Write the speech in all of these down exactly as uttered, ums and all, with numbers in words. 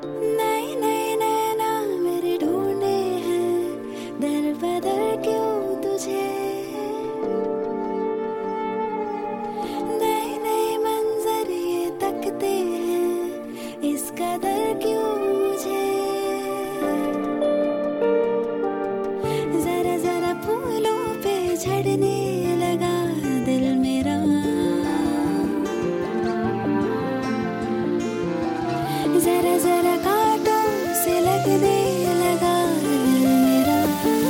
नई नई नैना मेरे ढूंढे हैं दर बदर क्यों तुझे। नए नए मंजर ये तकते हैं इस कदर क्यों मुझे। जरा जरा फूलों पे झड़ने लगा दिल मेरा। जरा जरा कांटों से लगने लगा दिल मेरा।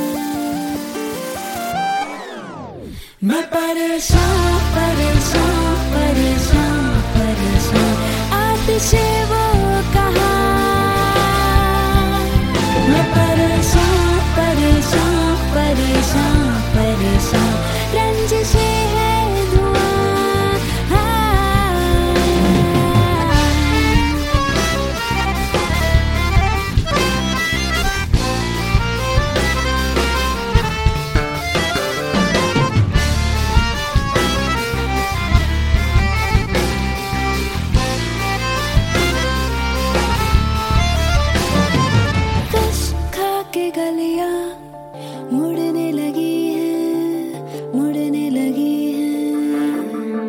मैं परेशान परेशान परेशान परेशान आतिशे वो कहा। मैं परेशान परेशान परेशान परेशान रंजिशे है धुआं। गलियां मुड़ने लगी हैं मुड़ने लगी हैं।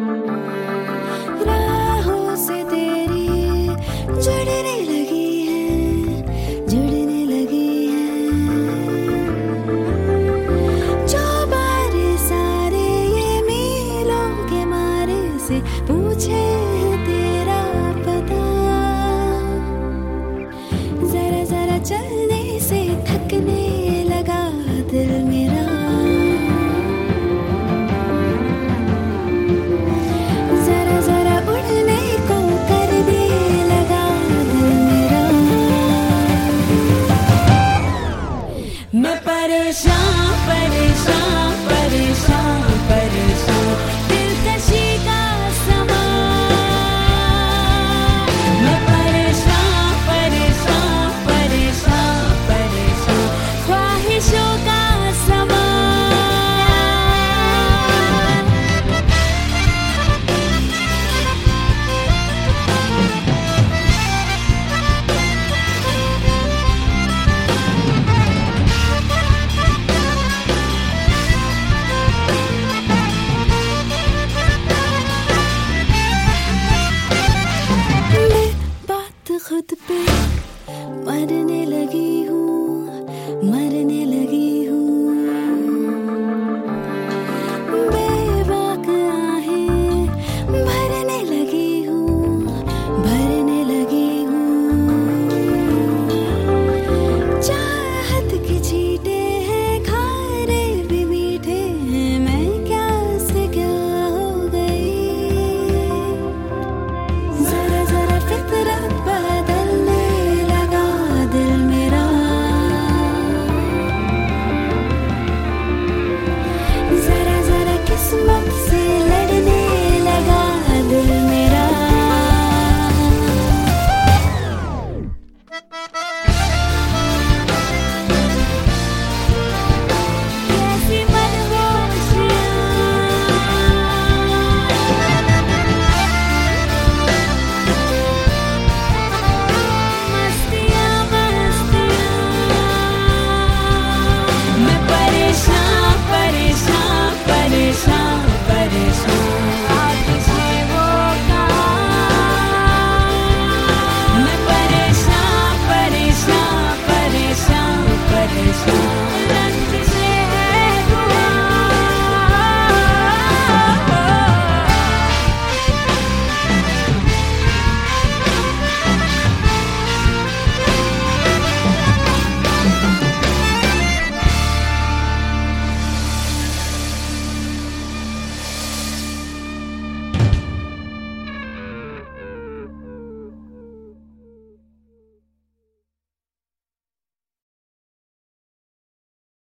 राहों से तेरी जुड़ने लगी हैं जुड़ने लगी हैं। जो बारे सारे ये मीलों के मारे से पूछे